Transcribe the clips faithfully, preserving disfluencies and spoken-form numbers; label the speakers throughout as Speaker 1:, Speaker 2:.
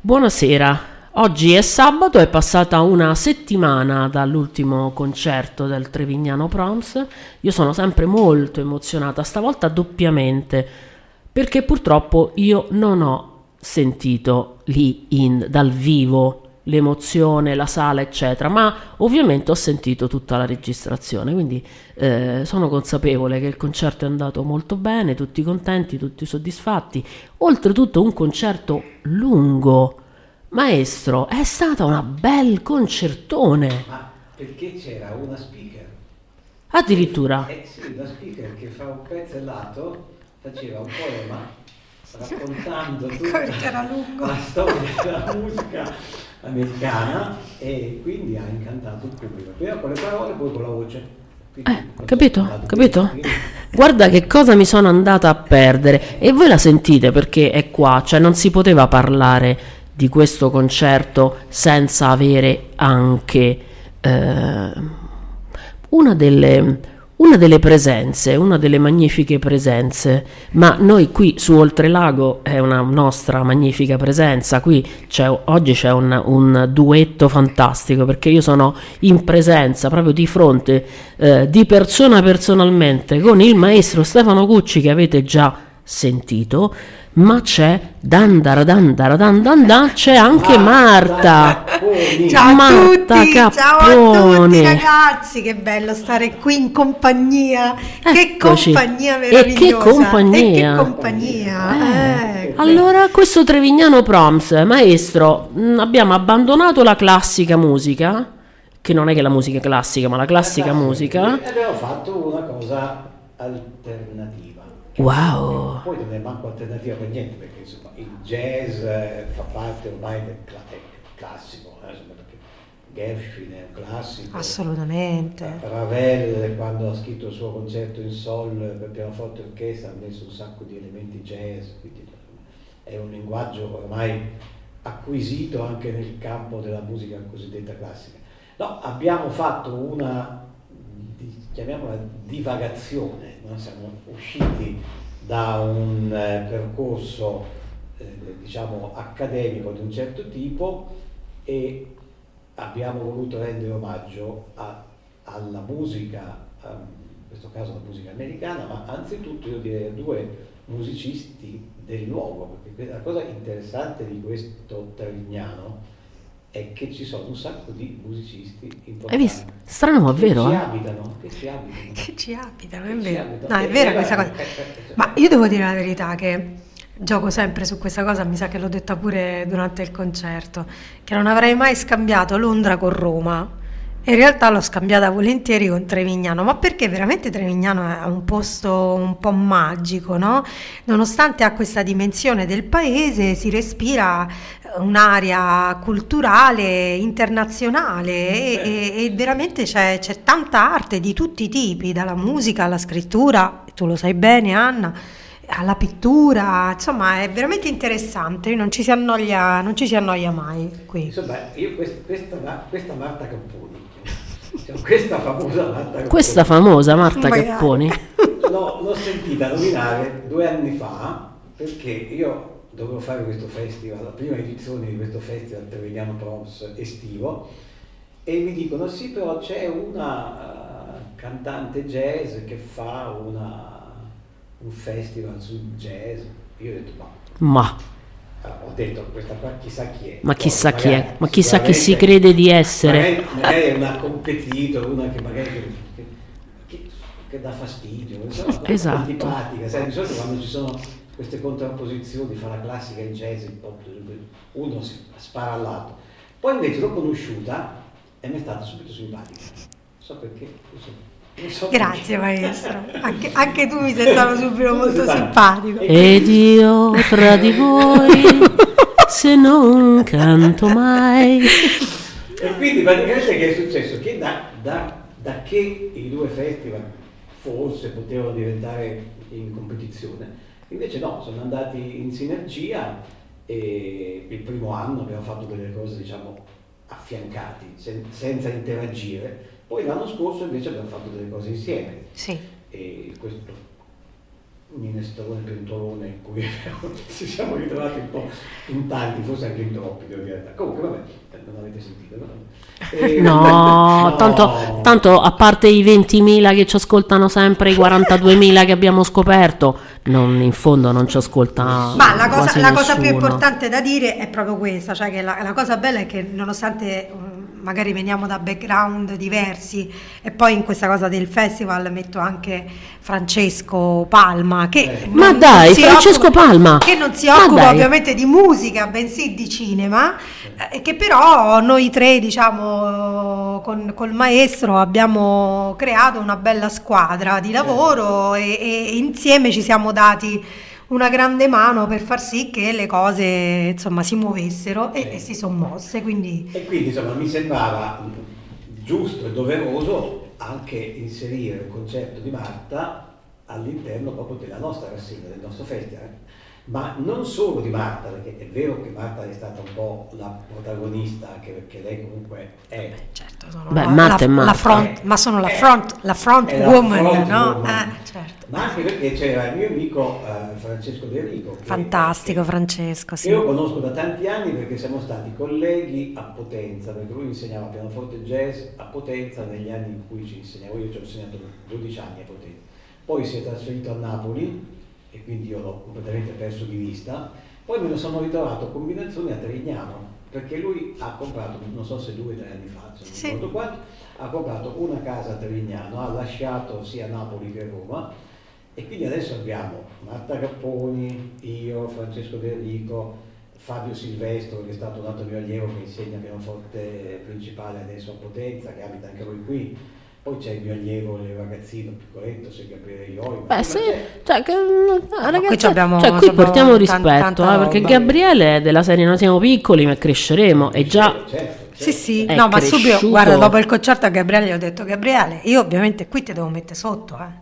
Speaker 1: Buonasera, oggi è sabato, è passata una settimana dall'ultimo concerto del Trevignano Proms. Io sono sempre molto emozionata, stavolta doppiamente, perché purtroppo io non ho sentito lì in, dal vivo l'emozione, la sala eccetera, ma ovviamente ho sentito tutta la registrazione, quindi eh, sono consapevole che il concerto è andato molto bene, tutti contenti, tutti soddisfatti. Oltretutto un concerto lungo. Maestro, è stata una bel concertone.
Speaker 2: Ma perché c'era una speaker?
Speaker 1: Addirittura?
Speaker 2: Eh sì, una speaker che fa un pezzellato, faceva un poema raccontando tutta la storia della musica americana e quindi ha incantato il pubblico. Prima con le parole, poi con la voce.
Speaker 1: Eh, capito? Capito? Guarda che cosa mi sono andata a perdere. E voi la sentite perché è qua, cioè non si poteva parlare di questo concerto senza avere anche eh, una delle una delle presenze, una delle magnifiche presenze, ma noi qui su Oltrelago è una nostra magnifica presenza, qui c'è, oggi c'è un, un duetto fantastico perché io sono in presenza proprio di fronte eh, di persona personalmente con il maestro Stefano Cucci che avete già sentito, ma c'è dandara dandara dandan, c'è anche Marta.
Speaker 3: Ciao a
Speaker 1: Marta
Speaker 3: tutti,
Speaker 1: Cappone.
Speaker 3: ciao a tutti ragazzi, che bello stare qui in compagnia.
Speaker 1: Eccoci.
Speaker 3: Che compagnia meravigliosa.
Speaker 1: E che compagnia.
Speaker 3: E che compagnia.
Speaker 1: Eh. Allora, questo Trevignano Proms, maestro, mh, abbiamo abbandonato la classica musica, che non è che la musica classica, ma la classica musica.
Speaker 2: E abbiamo fatto una cosa alternativa.
Speaker 1: Wow.
Speaker 2: Poi non è manco alternativa per niente, perché insomma il jazz eh, fa parte ormai del cla- classico, eh, insomma, perché Gershwin è un classico.
Speaker 3: Assolutamente.
Speaker 2: Ravel, quando ha scritto il suo concerto in sol per pianoforte e orchestra, ha messo un sacco di elementi jazz, quindi è un linguaggio ormai acquisito anche nel campo della musica cosiddetta classica. No, abbiamo fatto una, chiamiamola divagazione, no? Siamo usciti da un eh, percorso eh, diciamo accademico di un certo tipo e abbiamo voluto rendere omaggio a, alla musica, a, in questo caso la musica americana, ma anzitutto io direi a due musicisti del luogo, perché la cosa interessante di questo Trevignano è che ci sono un sacco di musicisti importanti.
Speaker 1: Hai visto? Strano ma vero?
Speaker 2: Che ci
Speaker 1: eh?
Speaker 2: abitano, che ci abitano.
Speaker 3: Che ci abitano, è
Speaker 2: Che ci
Speaker 3: vero.
Speaker 2: abitano.
Speaker 3: No, è
Speaker 2: E-
Speaker 3: vera
Speaker 2: e
Speaker 3: questa
Speaker 2: guarda,
Speaker 3: cosa.
Speaker 2: eh, eh, eh,
Speaker 3: Ma io devo dire la verità che gioco sempre su questa cosa, mi sa che l'ho detta pure durante il concerto, che non avrei mai scambiato Londra con Roma. In realtà l'ho scambiata volentieri con Trevignano, ma perché veramente Trevignano è un posto un po' magico, no? Nonostante ha questa dimensione del paese, si respira un'area culturale internazionale e, e- e veramente c'è, c'è tanta arte di tutti i tipi, dalla musica alla scrittura, tu lo sai bene Anna, alla pittura, insomma è veramente interessante, non ci si annoia, non ci si annoia mai qui.
Speaker 2: Insomma, io quest- questa, questa Marta Capponi, cioè, questa famosa Marta Capponi,
Speaker 1: Questa famosa Marta
Speaker 3: Magari.
Speaker 1: Capponi.
Speaker 2: l'ho, l'ho sentita nominare due anni fa perché io dovevo fare questo festival, la prima edizione di questo festival Trevignano Proms estivo, e mi dicono sì, però c'è una uh, cantante jazz che fa una, un festival sul jazz. Io ho detto ma,
Speaker 1: Ma,
Speaker 2: allora, ho detto questa qua chissà chi è.
Speaker 1: ma
Speaker 2: Poi
Speaker 1: chissà chi è,
Speaker 2: magari,
Speaker 1: ma chissà chi si
Speaker 2: sicuramente,
Speaker 1: crede di essere.
Speaker 2: Magari, magari è una competitor, una che magari che, che, che, che dà fastidio, insomma, una cosa
Speaker 1: Esatto.
Speaker 2: antipatica. Sai, di solito quando ci sono queste contrapposizioni fra la classica e il jazz, uno si spara al lato. Poi invece l'ho conosciuta e mi è stata subito simpatica. Non so perché. Non so, non so
Speaker 3: Grazie
Speaker 2: perché.
Speaker 3: maestro, anche, anche tu mi sei stato subito molto simpatico.
Speaker 1: Ed io tra di voi, se non canto mai.
Speaker 2: E quindi praticamente che è successo? Che da, da, da che i due festival forse potevano diventare in competizione, invece no, sono andati in sinergia e il primo anno abbiamo fatto delle cose diciamo affiancati, sen- senza interagire, poi l'anno scorso invece abbiamo fatto delle cose insieme
Speaker 3: Sì.
Speaker 2: e questo minestrone pentolone in cui ci siamo ritrovati un po' in tanti, forse anche in troppi, devo dire. Comunque vabbè, non avete sentito, no? E...
Speaker 1: no, no. Tanto, tanto a parte i ventimila che ci ascoltano sempre, i quarantaduemila che abbiamo scoperto, non, in fondo non ci ascolta.
Speaker 3: Ma la cosa, la cosa più
Speaker 1: nessuno.
Speaker 3: importante da dire è proprio questa, cioè che la, la cosa bella è che nonostante um, magari veniamo da background diversi, e poi in questa cosa del festival metto anche Francesco Palma che
Speaker 2: eh.
Speaker 3: non,
Speaker 1: ma dai,
Speaker 3: non si
Speaker 1: Francesco
Speaker 3: occupa,
Speaker 1: Palma
Speaker 3: che non si
Speaker 1: ma
Speaker 3: occupa
Speaker 1: dai.
Speaker 3: ovviamente di musica bensì di cinema, e eh, che però noi tre diciamo con col maestro abbiamo creato una bella squadra di lavoro, eh. e, e insieme ci siamo dati una grande mano per far sì che le cose insomma si muovessero, e,
Speaker 2: eh.
Speaker 3: e si sono mosse, quindi
Speaker 2: e quindi insomma mi sembrava giusto e doveroso anche inserire il concerto di Marta all'interno proprio della nostra rassegna, del nostro festival, ma non solo di Marta, perché è vero che Marta è stata un po' la protagonista, anche perché lei comunque è
Speaker 3: certo sono
Speaker 1: Beh,
Speaker 3: la,
Speaker 1: Marta
Speaker 3: la,
Speaker 1: è Marta.
Speaker 3: la front,
Speaker 2: Eh,
Speaker 3: ma sono la
Speaker 2: eh,
Speaker 3: front, la front
Speaker 2: è la
Speaker 3: woman,
Speaker 2: front
Speaker 3: no?
Speaker 2: woman.
Speaker 3: Eh, certo.
Speaker 2: Ma anche perché c'era il mio amico eh, Francesco De Rico, che-
Speaker 3: Fantastico
Speaker 2: che-
Speaker 3: Francesco,
Speaker 2: che
Speaker 3: sì.
Speaker 2: io conosco da tanti anni perché siamo stati colleghi a Potenza, perché lui insegnava pianoforte jazz a Potenza negli anni in cui ci insegnavo, io ci ho insegnato dodici anni a Potenza, poi si è trasferito a Napoli e quindi io l'ho completamente perso di vista, poi me lo sono ritrovato a Combinazione a Trignano, perché lui ha comprato, non so se due o tre anni fa, se non
Speaker 3: Sì.
Speaker 2: ricordo quanto, ha comprato una casa a Trignano, ha lasciato sia Napoli che Roma, e quindi adesso abbiamo Marta Capponi, io, Francesco De Rico, Fabio Silvestro, che è stato un altro mio allievo che insegna pianoforte principale adesso a Potenza, che abita anche lui qui. Poi c'è il mio allievo, il ragazzino piccoletto, c'è Gabriele Ioi.
Speaker 1: Beh sì, cioè, che, ragazzi,
Speaker 3: qui abbiamo-
Speaker 1: cioè, qui
Speaker 3: abbiamo
Speaker 1: portiamo
Speaker 3: tan-
Speaker 1: rispetto,
Speaker 3: tanta
Speaker 1: eh, perché
Speaker 3: roba.
Speaker 1: Gabriele è della serie noi siamo piccoli ma cresceremo, e già
Speaker 2: Certo, certo.
Speaker 3: Sì, sì,
Speaker 1: È
Speaker 3: no, ma
Speaker 1: cresciuto.
Speaker 3: subito, guarda, dopo il concerto a Gabriele gli ho detto: Gabriele, io ovviamente qui ti devo mettere sotto, eh.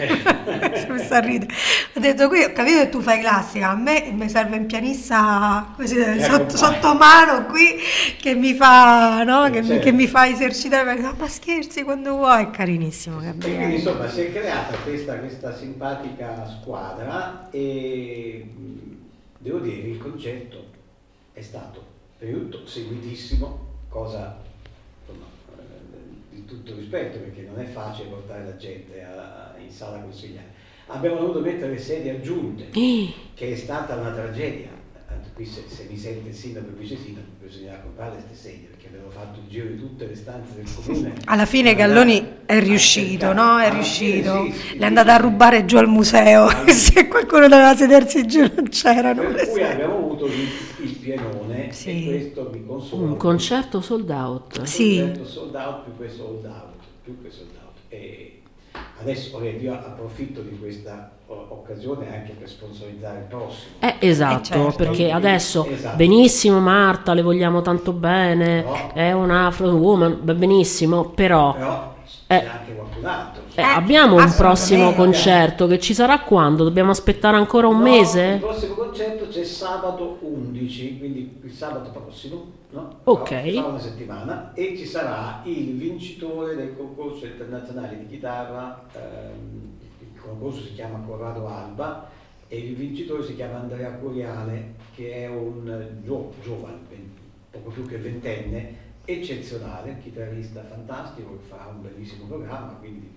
Speaker 3: Si è messa a ridere. Ho detto: qui ho capito che tu fai classica, a me mi serve un pianista così, sotto, sotto mano qui che mi fa, no? che, mi,
Speaker 2: Certo.
Speaker 3: che mi fa esercitare. Ma scherzi, quando vuoi, è carinissimo
Speaker 2: E quindi
Speaker 3: Gabriele.
Speaker 2: insomma si è creata questa, questa simpatica squadra e mh, devo dire che il concerto è stato prima di tutto seguitissimo, cosa insomma, eh, di tutto rispetto, perché non è facile portare la gente a, in sala consigliare. Abbiamo dovuto mettere le sedie aggiunte, che è stata una tragedia. Tanto qui se, se mi sente il sindaco e il vice sindaco bisognerà comprare queste sedie, perché abbiamo fatto il giro di tutte le stanze del comune.
Speaker 3: Alla fine Galloni è riuscito, no? È riuscito.
Speaker 2: Sì, sì,
Speaker 3: Le è andata a rubare giù al museo. Se qualcuno doveva sedersi giù non c'erano.
Speaker 2: Per
Speaker 3: le
Speaker 2: cui
Speaker 3: sedie.
Speaker 2: abbiamo avuto il, il pienone,
Speaker 3: Sì.
Speaker 2: e questo mi consola.
Speaker 1: un concerto sold out.
Speaker 3: Sì.
Speaker 2: Un concerto sold out più che sold out, più che sold out. E adesso io approfitto di questa o- occasione anche per sponsorizzare il prossimo.
Speaker 1: Eh, esatto,
Speaker 3: Eh, certo.
Speaker 1: perché adesso
Speaker 2: Esatto.
Speaker 1: benissimo Marta, le vogliamo tanto bene,
Speaker 2: No.
Speaker 1: è un afro woman, va benissimo, però
Speaker 2: Però c'è
Speaker 1: Eh.
Speaker 2: anche qualcun altro.
Speaker 1: eh,
Speaker 3: Eh,
Speaker 1: abbiamo un prossimo
Speaker 3: assolutamente.
Speaker 1: concerto che ci sarà quando? Dobbiamo aspettare ancora un
Speaker 2: No, Il
Speaker 1: mese?
Speaker 2: prossimo concerto c'è sabato undici, quindi il sabato prossimo, no?
Speaker 1: Ok.
Speaker 2: Fra, fra una settimana, e ci sarà il vincitore del concorso internazionale di chitarra, ehm, il concorso si chiama Corrado Alba e il vincitore si chiama Andrea Curiale, che è un gio- giovane, ben- poco più che ventenne, eccezionale, chitarrista fantastico, che farà un bellissimo programma, quindi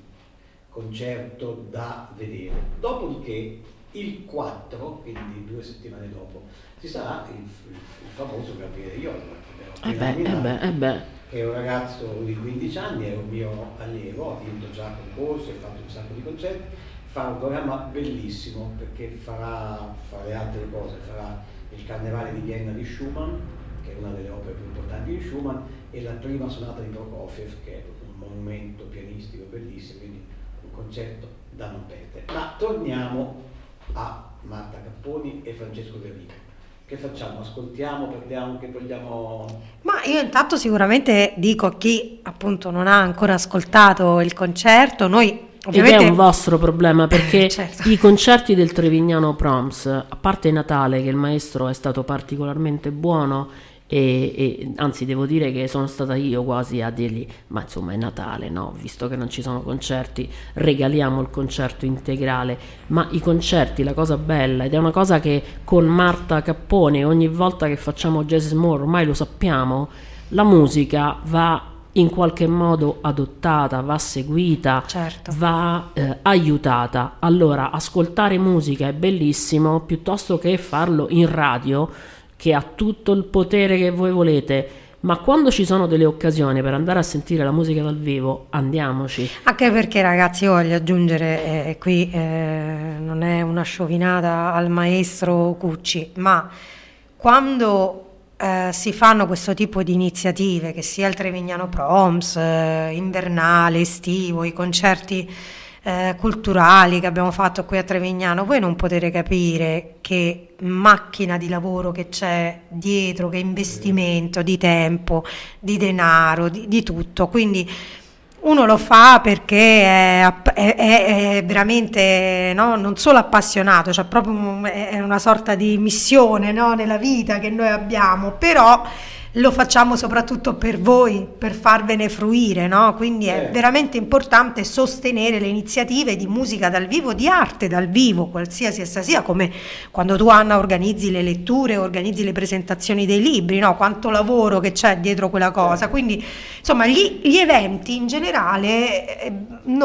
Speaker 2: concerto da vedere. Dopodiché il quattro, quindi due settimane dopo, ci sarà il, il, il famoso Gabriele Ioi, che
Speaker 1: Eh
Speaker 2: abbiamo
Speaker 1: beh,
Speaker 2: appena
Speaker 1: eh beh,
Speaker 2: nominato,
Speaker 1: eh beh.
Speaker 2: che è un ragazzo di quindici anni, è un mio allievo, ha vinto già concorsi, ha fatto un sacco di concerti, fa un programma bellissimo perché farà, fra le altre cose, farà il Carnevale di Vienna di Schumann, che è una delle opere più importanti di Schumann, e la prima sonata di Prokofiev, che è un monumento pianistico bellissimo, quindi un concerto da non perdere. Ma torniamo a Marta Capponi e Francesco De Rico. Che facciamo? Ascoltiamo, prendiamo, che vogliamo...
Speaker 3: Ma io intanto sicuramente dico a chi appunto non ha ancora ascoltato il concerto, noi ovviamente...
Speaker 1: Ed è un vostro problema, perché
Speaker 3: Certo.
Speaker 1: i concerti del Trevignano Proms, a parte Natale che il maestro è stato particolarmente buono E, e anzi devo dire che sono stata io quasi a dirgli: ma insomma è Natale, no? Visto che non ci sono concerti, regaliamo il concerto integrale. Ma i concerti, la cosa bella, ed è una cosa che con Marta Cappone ogni volta che facciamo Jazz More ormai lo sappiamo, la musica va in qualche modo adottata, va seguita,
Speaker 3: Certo.
Speaker 1: va eh, aiutata. Allora, ascoltare musica è bellissimo, piuttosto che farlo in radio, che ha tutto il potere che voi volete, ma quando ci sono delle occasioni per andare a sentire la musica dal vivo, andiamoci.
Speaker 3: Anche perché, ragazzi, io voglio aggiungere, eh, qui eh, non è una sciovinata al maestro Cucci, ma quando eh, si fanno questo tipo di iniziative, che sia il Trevignano Proms, eh, invernale, estivo, i concerti eh, culturali che abbiamo fatto qui a Trevignano, voi non potete capire che macchina di lavoro che c'è dietro, che investimento di tempo, di denaro, di, di tutto. Quindi uno lo fa perché è, è, è veramente, no, non solo appassionato, cioè proprio un- è una sorta di missione, no, nella vita che noi abbiamo, però lo facciamo soprattutto per voi, per farvene fruire, no? Quindi è
Speaker 2: Eh.
Speaker 3: veramente importante sostenere le iniziative di musica dal vivo, di arte dal vivo, qualsiasi essa sia, come quando tu, Anna, organizzi le letture, organizzi le presentazioni dei libri, no? Quanto lavoro che c'è dietro quella cosa. Quindi, insomma, gli, gli eventi in generale, eh,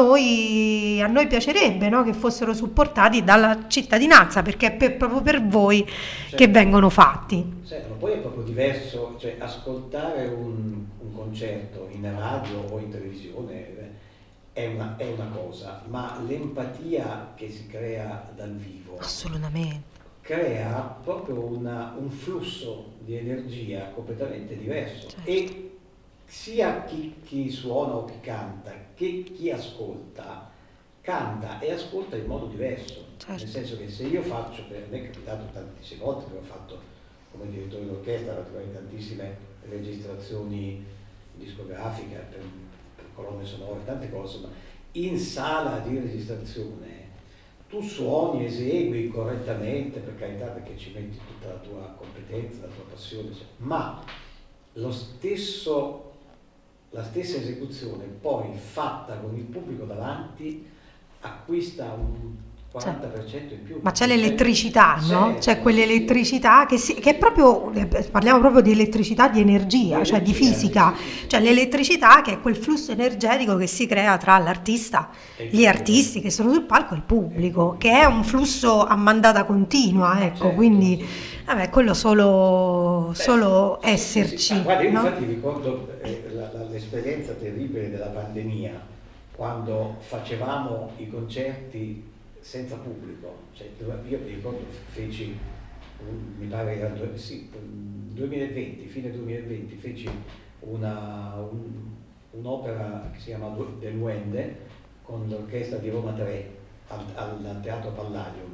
Speaker 3: noi, a noi piacerebbe, no? Che fossero supportati dalla cittadinanza, perché è per- proprio per voi che vengono fatti.
Speaker 2: Certo, ma poi è proprio diverso, cioè ascoltare un, un concerto in radio o in televisione eh, è una, è una cosa, ma l'empatia che si crea dal vivo
Speaker 3: Assolutamente.
Speaker 2: crea proprio una- un flusso di energia completamente diverso.
Speaker 3: Certo.
Speaker 2: E sia chi, chi suona o chi canta che chi ascolta, canta e ascolta in modo diverso.
Speaker 3: Certo.
Speaker 2: Nel senso che se io faccio, per me è capitato tantissime volte che ho fatto come direttore d'orchestra, naturalmente tantissime registrazioni discografiche per, per colonne sonore, tante cose, ma in sala di registrazione tu suoni, esegui correttamente, per carità, perché ci metti tutta la tua competenza, la tua passione, cioè, ma lo stesso, la stessa esecuzione poi fatta con il pubblico davanti acquista un quaranta per cento in più.
Speaker 3: Ma c'è l'elettricità, no?
Speaker 2: Certo,
Speaker 3: C'è quell'elettricità che, si, che è proprio, eh, parliamo proprio di elettricità, di energia,
Speaker 2: Di
Speaker 3: cioè di
Speaker 2: energia,
Speaker 3: fisica,
Speaker 2: sì, sì, sì.
Speaker 3: cioè l'elettricità che è quel flusso energetico che si crea tra l'artista,
Speaker 2: E il
Speaker 3: gli
Speaker 2: pubblico.
Speaker 3: artisti che sono sul palco e il pubblico, che è un flusso a mandata continua, ecco,
Speaker 2: Certo,
Speaker 3: quindi
Speaker 2: sì, sì.
Speaker 3: vabbè, quello solo,
Speaker 2: Beh,
Speaker 3: solo
Speaker 2: sì, sì,
Speaker 3: esserci,
Speaker 2: sì. Ah, guarda, io
Speaker 3: no?
Speaker 2: infatti ricordo eh, la- la- l'esperienza terribile della pandemia, quando facevamo i concerti senza pubblico. Cioè, io mi ricordo feci, un- mi pare era due- sì, duemilaventi, fine duemilaventi, feci una, un- un'opera che si chiama Du- Del Duende con l'orchestra di Roma tre al, al Teatro Palladium,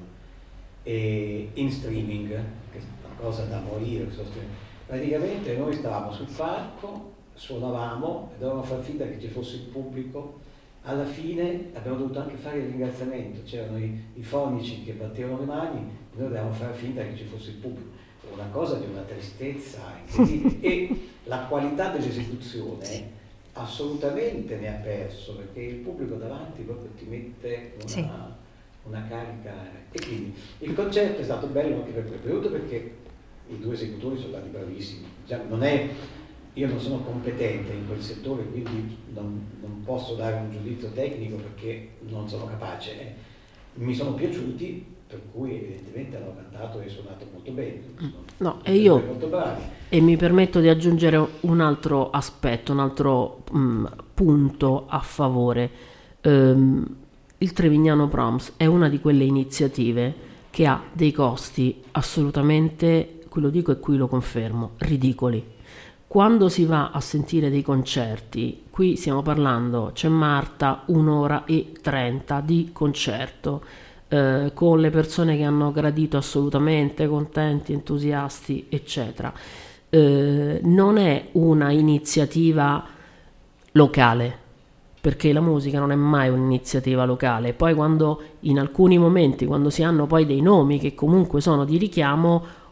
Speaker 2: e in streaming, che è una cosa da morire. questo streaming. Praticamente noi stavamo sul palco, suonavamo e dovevamo far finta che ci fosse il pubblico. Alla fine abbiamo dovuto anche fare il ringraziamento, c'erano i, i fonici che battevano le mani, noi dovevamo fare finta che ci fosse il pubblico. Una cosa di una tristezza incredibile. E la qualità dell'esecuzione assolutamente ne ha perso, perché il pubblico davanti proprio ti mette una,
Speaker 3: Sì.
Speaker 2: una carica. E quindi il concerto è stato bello anche per primo, perché i due esecutori sono stati bravissimi. Diciamo, non è, io non sono competente in quel settore, quindi non, non posso dare un giudizio tecnico perché non sono capace. eh. Mi sono piaciuti, per cui evidentemente hanno cantato e suonato molto bene. Sono
Speaker 1: No,
Speaker 2: tutti
Speaker 1: e io-
Speaker 2: due molto bravi.
Speaker 1: E mi permetto di aggiungere un altro aspetto, un altro mm, punto a favore. Ehm, il Trevignano Proms è una di quelle iniziative che ha dei costi assolutamente, qui lo dico e qui lo confermo, ridicoli. Quando si va a sentire dei concerti, qui stiamo parlando, c'è Marta, un'ora e trenta di concerto, eh, con le persone che hanno gradito assolutamente, contenti, entusiasti, eccetera. Eh, non è una iniziativa locale, perché la musica non è mai un'iniziativa locale. Poi quando in alcuni momenti, quando si hanno poi dei nomi che comunque sono di richiamo,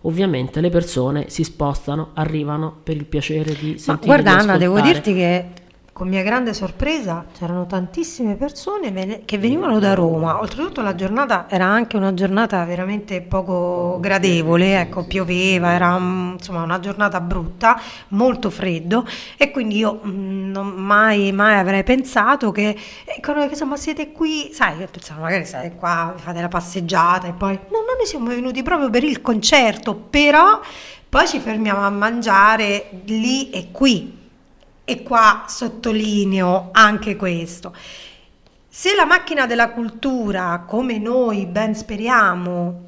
Speaker 1: ovviamente le persone si spostano, arrivano per il piacere di sentire.
Speaker 3: Ma guarda,
Speaker 1: di
Speaker 3: Anna, devo
Speaker 1: ascoltare.
Speaker 3: dirti che con mia grande sorpresa c'erano tantissime persone vene- che venivano da Roma. Oltretutto la giornata era anche una giornata veramente poco gradevole, ecco, pioveva, era mm, insomma una giornata brutta, molto freddo, e quindi io mm, non mai, mai avrei pensato che, eh, che insomma siete qui, sai, io pensavo magari state qua, fate la passeggiata e poi no, noi siamo venuti proprio per il concerto, però poi ci fermiamo a mangiare lì e qui. E qua sottolineo anche questo: se la macchina della cultura, come noi ben speriamo,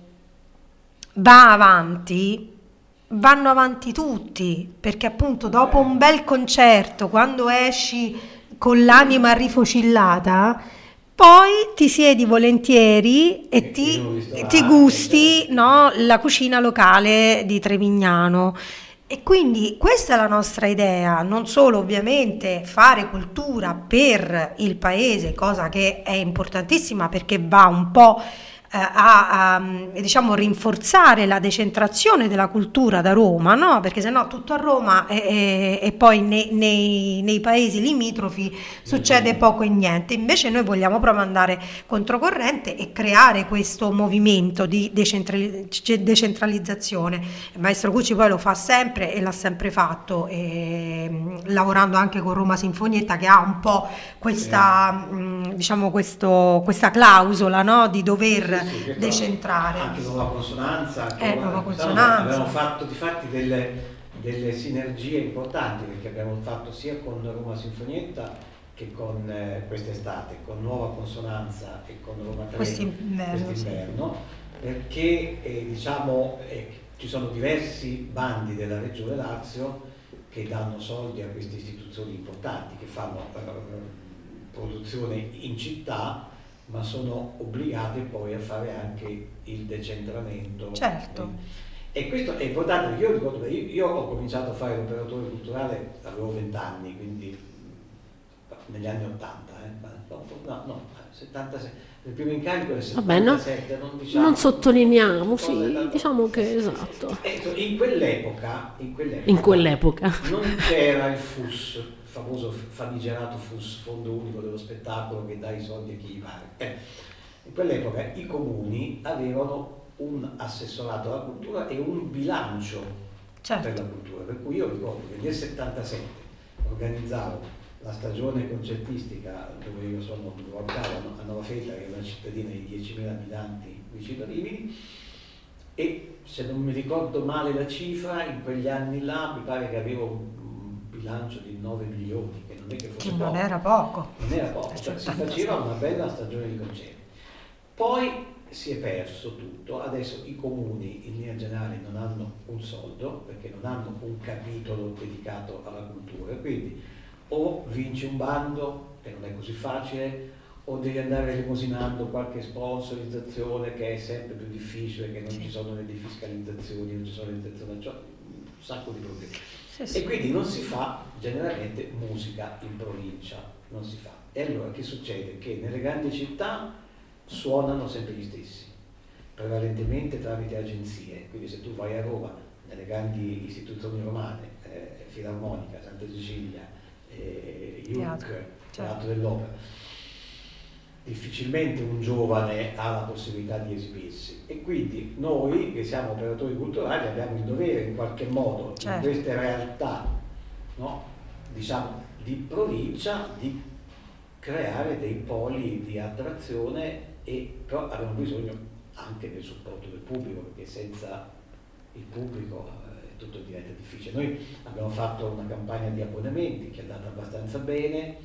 Speaker 3: va avanti, vanno avanti tutti, perché appunto dopo un bel concerto, quando esci con l'anima rifocillata, poi ti siedi volentieri e ti, ti gusti, no, la cucina locale di Trevignano. E quindi questa è la nostra idea, non solo ovviamente fare cultura per il paese, cosa che è importantissima perché va un po' eh, a, a diciamo rinforzare la decentrazione della cultura da Roma, no? Perché sennò tutto a Roma e, e, e poi nei, nei, nei paesi limitrofi succede poco e niente. Invece noi vogliamo proprio andare controcorrente e creare questo movimento di decentrali- decentralizzazione. Il maestro Cucci poi lo fa sempre e l'ha sempre fatto, e, lavorando anche con Roma Sinfonietta, che ha un po' questa, eh. mh, diciamo questo, questa clausola, no? Di dover
Speaker 2: Sì, sì,
Speaker 3: decentrare.
Speaker 2: Anche nuova consonanza, anche
Speaker 3: Eh,
Speaker 2: nuova,
Speaker 3: nuova
Speaker 2: diciamo,
Speaker 3: consonanza.
Speaker 2: abbiamo fatto di fatti delle, delle sinergie importanti, perché abbiamo fatto sia con Roma Sinfonietta che con eh, quest'estate, con Nuova Consonanza e con Roma tre
Speaker 3: Quest'inverno,
Speaker 2: quest'inverno, perché eh, diciamo eh, ci sono diversi bandi della Regione Lazio che danno soldi a queste istituzioni importanti, che fanno eh, produzione in città, ma sono obbligate poi a fare anche il decentramento.
Speaker 3: Certo.
Speaker 2: E questo è importante, perché io ricordo, io, io ho cominciato a fare l'operatore culturale, avevo venti anni, quindi negli anni ottanta, eh? no, no, settantasei, il primo incarico è il settantasette,
Speaker 1: Vabbè, no,
Speaker 2: non diciamo.
Speaker 1: non sottolineiamo, sì, diciamo che esatto.
Speaker 2: In quell'epoca, in quell'epoca,
Speaker 1: in quell'epoca
Speaker 2: non c'era il F U S, il famoso famigerato F U S, Fondo Unico dello Spettacolo, che dà i soldi a chi gli pare. Eh, in quell'epoca i comuni avevano un assessorato alla cultura e un bilancio, certo, per la cultura, per cui io ricordo che nel settantasette organizzavo la stagione concertistica, dove io sono locale a Nova Feta, che è una cittadina di diecimila abitanti vicino a Rimini, e se non mi ricordo male la cifra, in quegli anni là mi pare che avevo un bilancio di nove milioni, che non è che fosse
Speaker 3: che
Speaker 2: poco.
Speaker 3: non era poco.
Speaker 2: Non era poco, cioè, si faceva una bella stagione di concerti. Poi si è perso tutto, adesso i comuni in linea generale non hanno un soldo, perché non hanno un capitolo dedicato alla cultura, quindi o vinci un bando, e non è così facile, o devi andare elemosinando qualche sponsorizzazione, che è sempre più difficile, che non ci sono le defiscalizzazioni, non ci sono le intenzioni, cioè un sacco di problemi. Sì, sì. E quindi non si fa generalmente musica in provincia, non si fa. E allora che succede? Che nelle grandi città suonano sempre gli stessi, prevalentemente tramite agenzie, quindi se tu vai a Roma, nelle grandi istituzioni romane, eh, Filarmonica, Santa Cecilia, eh, I U C, Teatro, Teatro dell'Opera, difficilmente un giovane ha la possibilità di esibirsi, e quindi noi che siamo operatori culturali abbiamo il dovere in qualche modo, certo, in queste realtà, no, diciamo di provincia, di creare dei poli di attrazione, e però abbiamo bisogno anche del supporto del pubblico, perché senza il pubblico eh, tutto diventa difficile. Noi abbiamo fatto una campagna di abbonamenti che è andata abbastanza bene,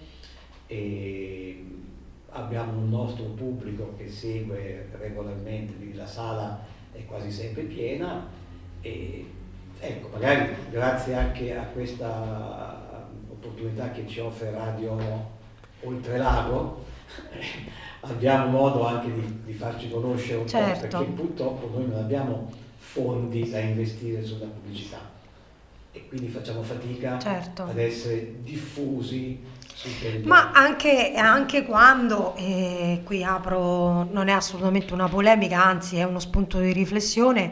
Speaker 2: e abbiamo un nostro pubblico che segue regolarmente, quindi la sala è quasi sempre piena, e ecco, magari grazie anche a questa opportunità che ci offre Radio Oltrelago abbiamo modo anche di, di farci conoscere un certo, po', perché purtroppo noi non abbiamo fondi da investire sulla pubblicità e quindi facciamo fatica, certo, ad essere diffusi sul territorio.
Speaker 3: Ma anche, anche quando, eh, qui apro, non è assolutamente una polemica, anzi è uno spunto di riflessione,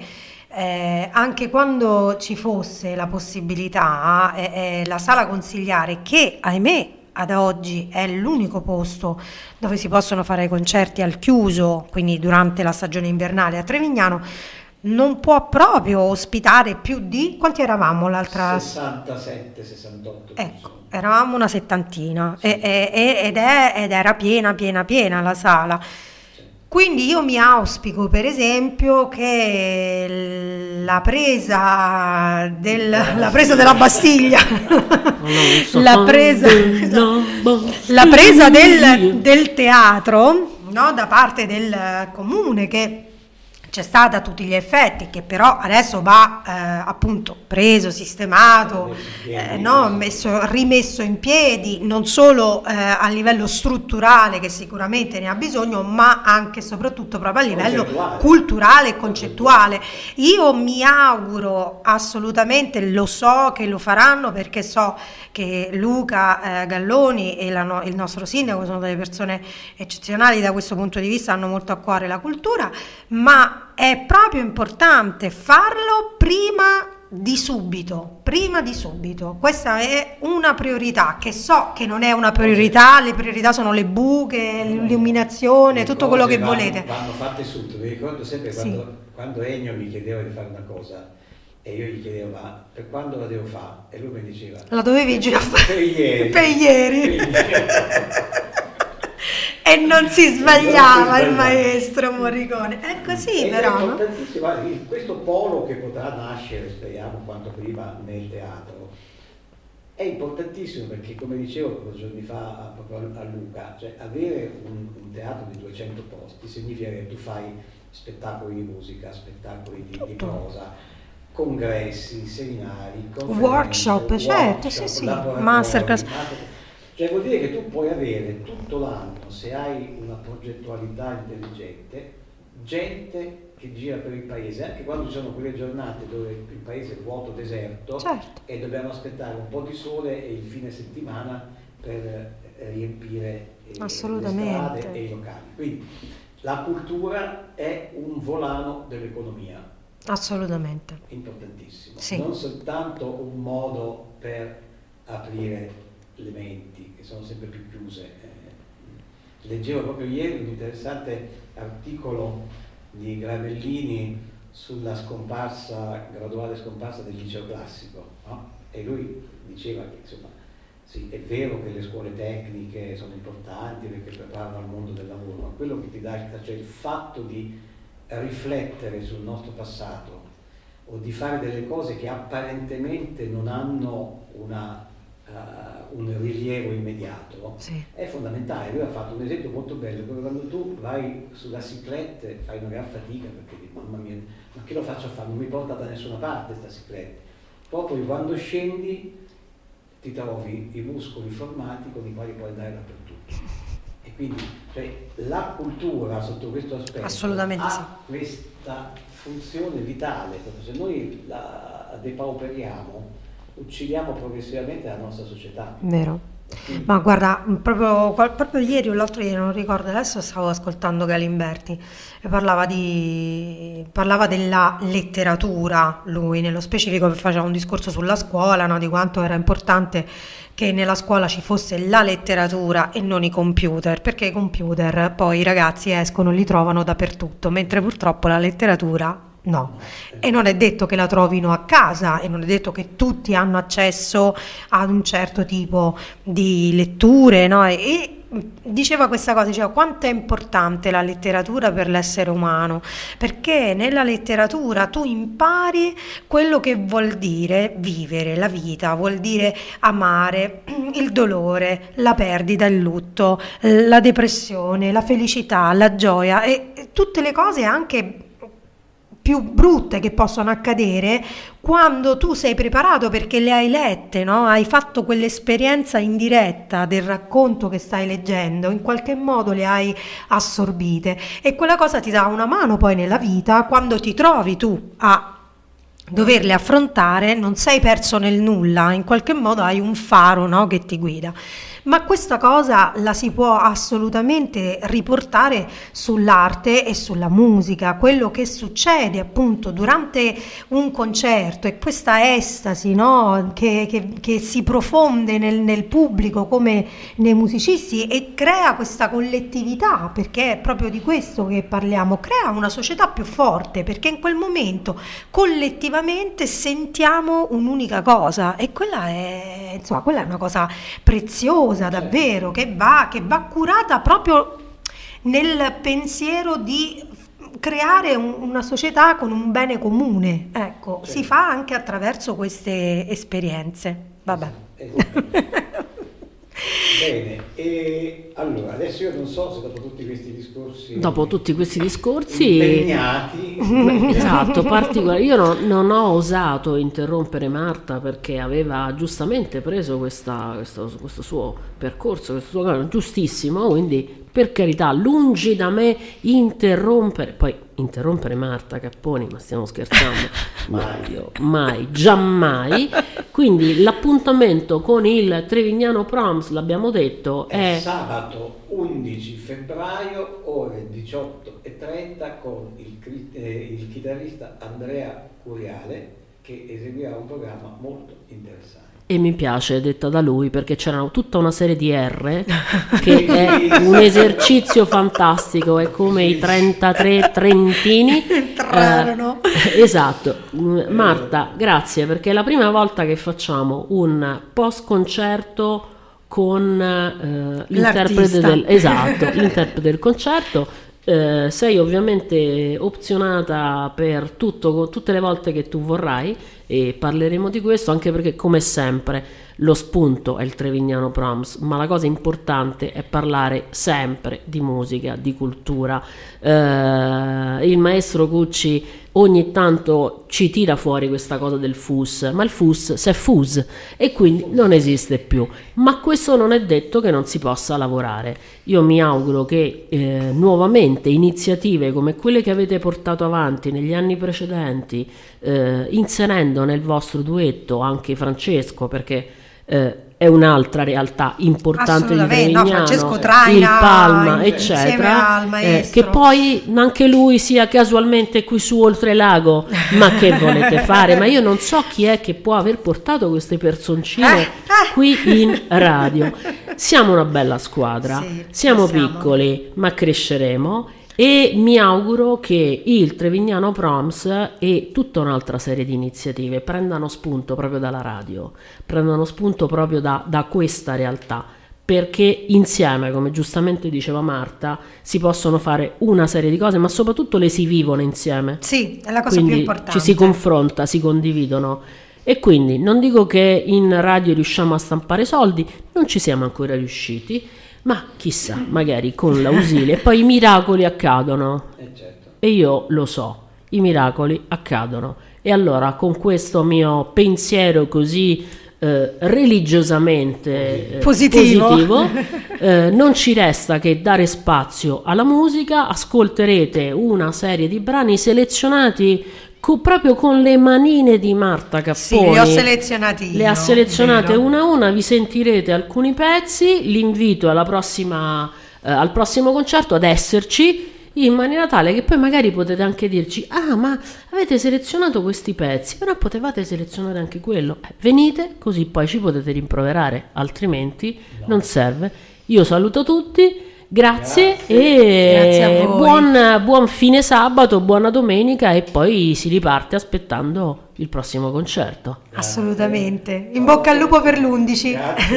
Speaker 3: eh, anche quando ci fosse la possibilità, eh, eh, la sala consigliare, che ahimè ad oggi è l'unico posto dove si possono fare concerti al chiuso, quindi durante la stagione invernale a Trevignano, non può proprio ospitare più di... quanti eravamo l'altra?
Speaker 2: sessantasette sessantotto.
Speaker 3: Ecco, eravamo una settantina, sì. e, e, ed, è, ed era piena, piena, piena la sala. Sì. Quindi io mi auspico, per esempio, che la presa, del, la presa della Bastiglia, la presa, la presa del, del teatro, no, da parte del comune, che c'è stata a tutti gli effetti, che però adesso va eh, appunto preso, sistemato, eh, no, messo, rimesso in piedi, non solo eh, a livello strutturale, che sicuramente ne ha bisogno, ma anche e soprattutto proprio a livello culturale e concettuale. Io mi auguro assolutamente, lo so che lo faranno, perché so che Luca eh, Galloni e la no, il nostro sindaco sono delle persone eccezionali da questo punto di vista, hanno molto a cuore la cultura, ma è proprio importante farlo prima di subito, prima di subito. Questa è una priorità, che so che non è una priorità, le priorità sono le buche, l'illuminazione, tutto quello che
Speaker 2: vanno,
Speaker 3: volete.
Speaker 2: Vanno fatte subito, mi ricordo sempre
Speaker 3: sì.
Speaker 2: quando, quando Ennio mi chiedeva di fare una cosa e io gli chiedevo ma per quando la devo fare? E lui mi diceva
Speaker 3: la dovevi già fare
Speaker 2: per ieri.
Speaker 3: Per ieri. Per ieri. E non si sbagliava il maestro Morricone, è così. Ed però,
Speaker 2: è importantissimo, no? Questo polo che potrà nascere, speriamo quanto prima, nel teatro è importantissimo, perché come dicevo due giorni fa proprio a Luca, cioè avere un, un teatro di duecento posti significa che tu fai spettacoli di musica, spettacoli di, di prosa, congressi, seminari,
Speaker 3: workshop,
Speaker 2: workshop,
Speaker 3: certo, sì, sì, masterclass.
Speaker 2: Cioè vuol dire che tu puoi avere tutto l'anno, se hai una progettualità intelligente, gente che gira per il paese, anche quando ci sono quelle giornate dove il paese è vuoto, deserto,
Speaker 3: certo.
Speaker 2: E dobbiamo aspettare un po' di sole e il fine settimana per riempire le strade e i locali. Quindi la cultura è un volano dell'economia.
Speaker 3: Assolutamente.
Speaker 2: Importantissimo.
Speaker 3: Sì.
Speaker 2: Non soltanto un modo per aprire le menti, che sono sempre più chiuse. Eh, leggevo proprio ieri un interessante articolo di Gravellini sulla scomparsa, graduale scomparsa del liceo classico, no? E lui diceva che insomma sì, è vero che le scuole tecniche sono importanti perché preparano al mondo del lavoro, ma quello che ti dà, cioè il fatto di riflettere sul nostro passato o di fare delle cose che apparentemente non hanno una Uh, un rilievo immediato,
Speaker 3: sì.
Speaker 2: È fondamentale. Lui ha fatto un esempio molto bello, dove quando tu vai sulla cicletta fai una gran fatica perché dici mamma mia, ma che lo faccio a fare? Non mi porta da nessuna parte sta cicletta. Poi quando scendi ti trovi i muscoli formati con i quali puoi andare dappertutto. E quindi cioè, la cultura sotto questo aspetto
Speaker 3: assolutamente
Speaker 2: ha
Speaker 3: sì.
Speaker 2: questa funzione vitale, perché se noi la depauperiamo uccidiamo progressivamente la nostra società.
Speaker 3: Vero. Ma guarda, proprio, proprio ieri o l'altro ieri, non ricordo, adesso stavo ascoltando Galimberti e parlava di parlava della letteratura, lui nello specifico faceva un discorso sulla scuola, no, di quanto era importante che nella scuola ci fosse la letteratura e non i computer, perché i computer poi i ragazzi escono e li trovano dappertutto, mentre purtroppo la letteratura no, e non è detto che la trovino a casa e non è detto che tutti hanno accesso ad un certo tipo di letture, no? E diceva questa cosa, diceva quanto è importante la letteratura per l'essere umano, perché nella letteratura tu impari quello che vuol dire vivere la vita, vuol dire amare, il dolore, la perdita, il lutto, la depressione, la felicità, la gioia e tutte le cose anche più brutte che possono accadere quando tu sei preparato perché le hai lette, no? Hai fatto quell'esperienza in diretta del racconto che stai leggendo, in qualche modo le hai assorbite e quella cosa ti dà una mano poi nella vita quando ti trovi tu a doverle affrontare, non sei perso nel nulla, in qualche modo hai un faro, no? Che ti guida. ma questa cosa la si può assolutamente riportare sull'arte e sulla musica, quello che succede appunto durante un concerto e questa estasi, no? che, che, che si profonde nel, nel pubblico come nei musicisti e crea questa collettività, perché è proprio di questo che parliamo, crea una società più forte, perché in quel momento collettivamente sentiamo un'unica cosa e quella è, insomma, quella è una cosa preziosa davvero, che va, che va curata proprio nel pensiero di creare un, una società con un bene comune, ecco, certo. Si fa anche attraverso queste esperienze. Vabbè.
Speaker 2: Esatto. Bene, e allora adesso io non so se dopo tutti questi discorsi
Speaker 1: dopo tutti questi discorsi
Speaker 2: impegnati
Speaker 1: esatto, particolari, io no, non ho osato interrompere Marta perché aveva giustamente preso questa, questo, questo suo percorso, questo suo cammino giustissimo, quindi per carità, lungi da me interrompere, poi interrompere Marta Capponi, ma stiamo scherzando, mai, io, mai, giammai. Quindi l'appuntamento con il Trevignano Proms, l'abbiamo detto, è,
Speaker 2: è sabato undici febbraio ore diciotto e trenta con il, eh, il chitarrista Andrea Curiale, che eseguirà un programma molto interessante.
Speaker 1: E mi piace, detta da lui, perché c'era tutta una serie di R che è un esercizio fantastico, è come i trentatré trentini.
Speaker 3: Entrarono.
Speaker 1: Eh, esatto. Marta, grazie, perché è la prima volta che facciamo un post concerto con eh, l'interprete del, esatto, l'interprete del concerto. Eh, sei ovviamente opzionata per tutto, tutte le volte che tu vorrai, e parleremo di questo, anche perché come sempre lo spunto è il Trevignano Proms, ma la cosa importante è parlare sempre di musica, di cultura. Eh, il maestro Cucci ogni tanto ci tira fuori questa cosa del F U S, ma il F U S si è fuso e quindi non esiste più, ma questo non è detto che non si possa lavorare. Io mi auguro che eh, nuovamente iniziative come quelle che avete portato avanti negli anni precedenti, eh, inserendo nel vostro duetto anche Francesco, perché eh, è un'altra realtà importante di Trevignano,
Speaker 3: no, Francesco Traina,
Speaker 1: il Palma, eccetera, eh, che poi anche lui sia casualmente qui su Oltrelago, ma che volete fare? Ma io non so chi è che può aver portato queste personcine
Speaker 3: eh, eh.
Speaker 1: qui in radio. Siamo una bella squadra,
Speaker 3: sì,
Speaker 1: siamo,
Speaker 3: siamo
Speaker 1: piccoli, ma cresceremo. E mi auguro che il Trevignano Proms e tutta un'altra serie di iniziative prendano spunto proprio dalla radio, prendano spunto proprio da, da questa realtà, perché insieme, come giustamente diceva Marta, si possono fare una serie di cose, ma soprattutto le si vivono insieme.
Speaker 3: Sì, è la cosa
Speaker 1: quindi
Speaker 3: più importante.
Speaker 1: Ci si confronta, si condividono. E quindi non dico che in radio riusciamo a stampare soldi, non ci siamo ancora riusciti, ma chissà, magari con l'ausile. E poi i miracoli accadono,
Speaker 2: eh certo.
Speaker 1: E io lo so, i miracoli accadono. E allora con questo mio pensiero così eh, religiosamente eh,
Speaker 3: positivo,
Speaker 1: positivo eh, non ci resta che dare spazio alla musica. Ascolterete una serie di brani selezionati Co- proprio con le manine di Marta Capponi.
Speaker 3: Sì, le ho selezionati io,
Speaker 1: le ha selezionate
Speaker 3: vero.
Speaker 1: una a una, vi sentirete alcuni pezzi. L'invito alla prossima, eh, al prossimo concerto ad esserci, in maniera tale che poi magari potete anche dirci: ah, ma avete selezionato questi pezzi, però potevate selezionare anche quello. Eh, venite, così poi ci potete rimproverare, altrimenti no. Non serve. Io saluto tutti. Grazie, grazie e
Speaker 3: grazie
Speaker 1: buon, buon fine sabato, buona domenica, e poi si riparte aspettando il prossimo concerto.
Speaker 3: Assolutamente. In bocca al lupo per l'undici.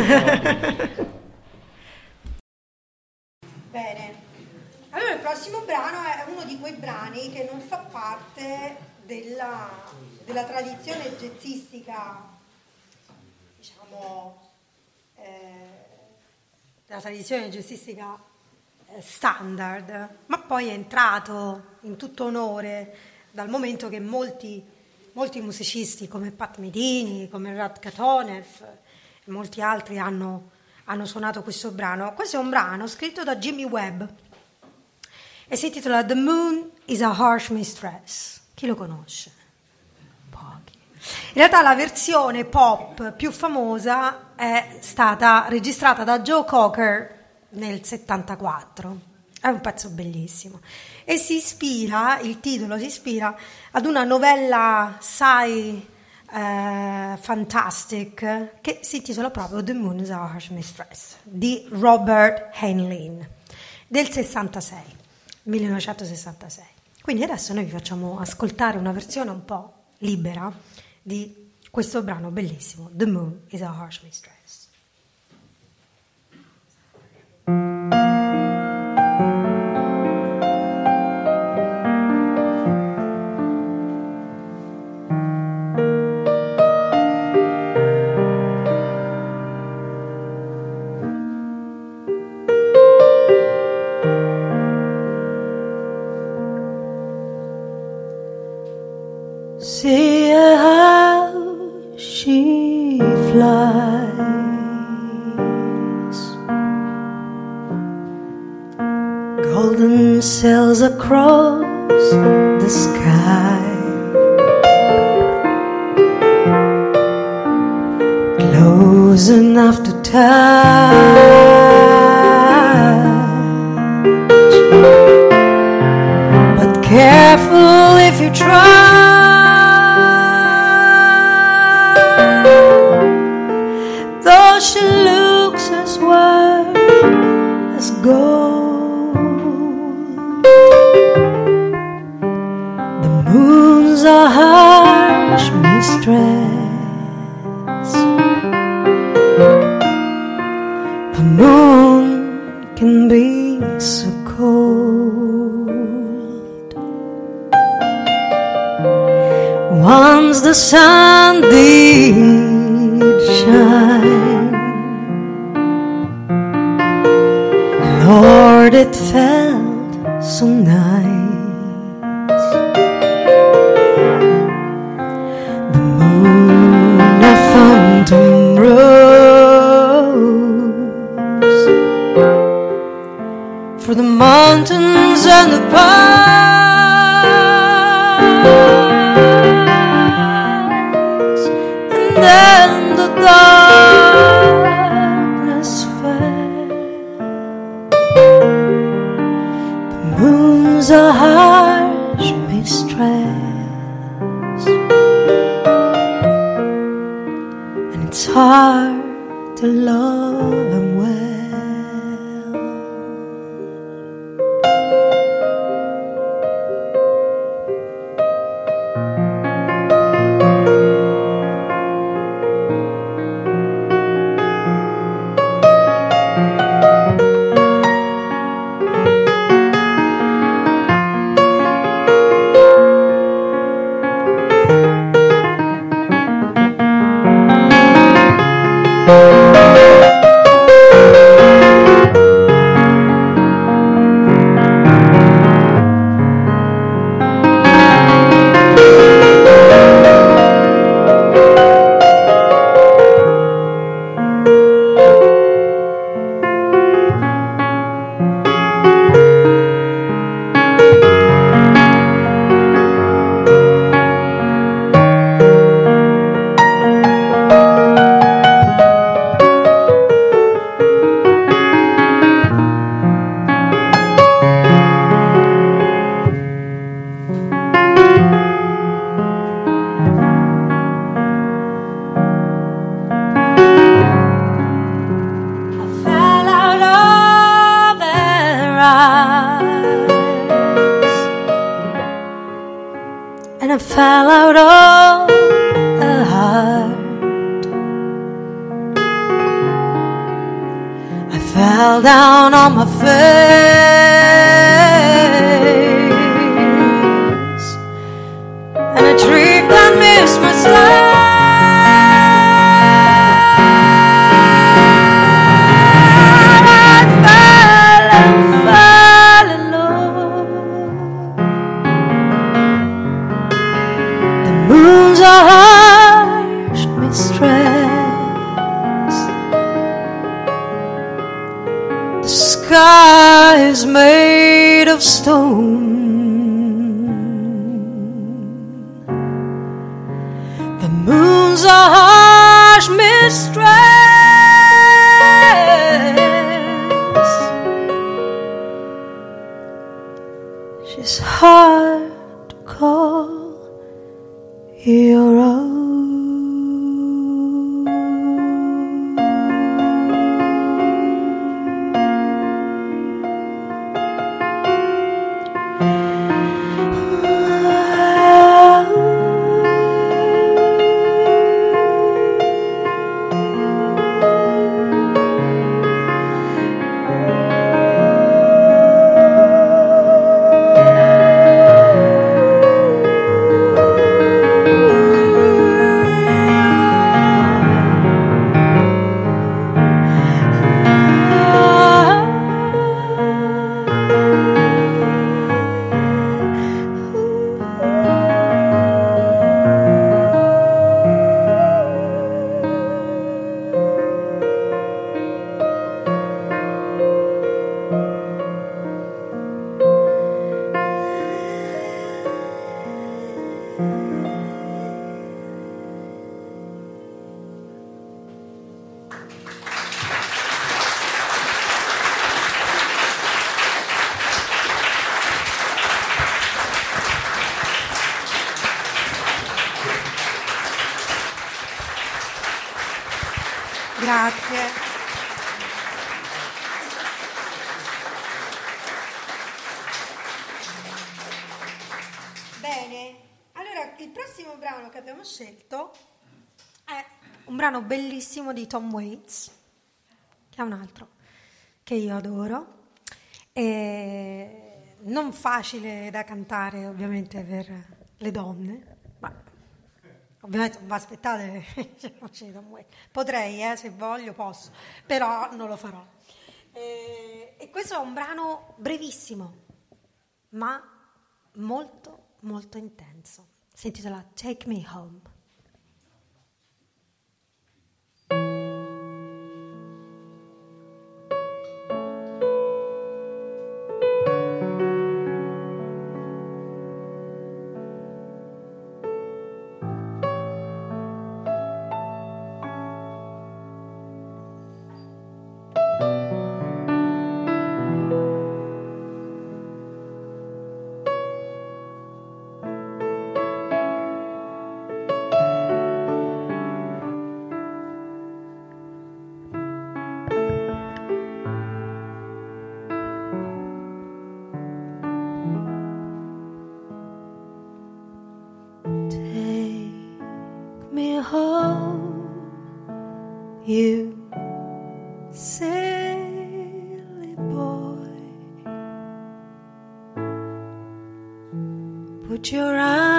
Speaker 3: Bene. Allora il prossimo brano è uno di quei brani che non fa parte della, della tradizione jazzistica, diciamo, eh, della tradizione jazzistica standard, ma poi è entrato in tutto onore dal momento che molti, molti musicisti come Pat Metheny, come Rat Katonev e molti altri hanno, hanno suonato questo brano. Questo è un brano scritto da Jimmy Webb e si intitola The Moon is a Harsh Mistress. Chi lo conosce? Pochi. In realtà la versione pop più famosa è stata registrata da Joe Cocker nel settantaquattro. È un pezzo bellissimo e si ispira, il titolo si ispira ad una novella sci eh, fantastic che si intitola proprio The Moon is Our Harsh Mistress di Robert Heinlein del sessantasei, millenovecentosessantasei. Quindi adesso noi vi facciamo ascoltare una versione un po' libera di questo brano bellissimo, The Moon is Our Harsh Mistress.
Speaker 4: See how she flies, golden sails across the sky, close enough to touch, but careful if you try. Though she looks as white as gold, the moon's a harsh mistress. The moon can be so cold. Once the sun did shine, Lord, it felt so nice. The moon a fountain rose for the mountains and the pines, and then the darkness fell. The moon's a harsh mistress, and it's hard to love them well. And I fell out of the heart. I fell down on my face, and I tripped and missed my step. Moon's a harsh mistress. The sky is made of stone. The
Speaker 3: Grazie. Bene, allora il prossimo brano che abbiamo scelto è un brano bellissimo di Tom Waits, che è un altro che io adoro, e non facile da cantare ovviamente per le donne, ma ovviamente non vi aspettate potrei, eh, se voglio posso, però non lo farò. E, e questo è un brano brevissimo, ma molto molto intenso. Si intitola Take Me Home.
Speaker 4: You silly boy, put your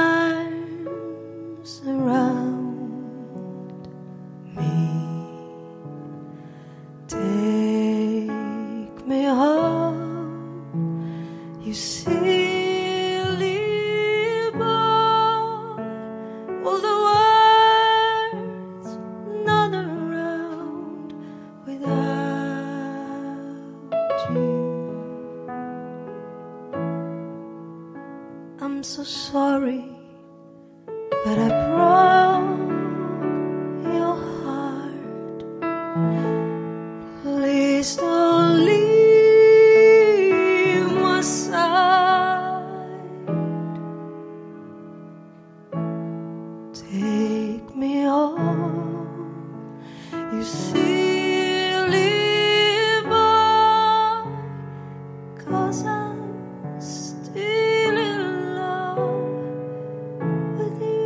Speaker 4: arms around me, take me home, you silly boy, all the world's not around without you. I'm so sorry that I broke your heart. Please don't leave my side. Take me home, you silly boy, 'cause I'm still in love with you.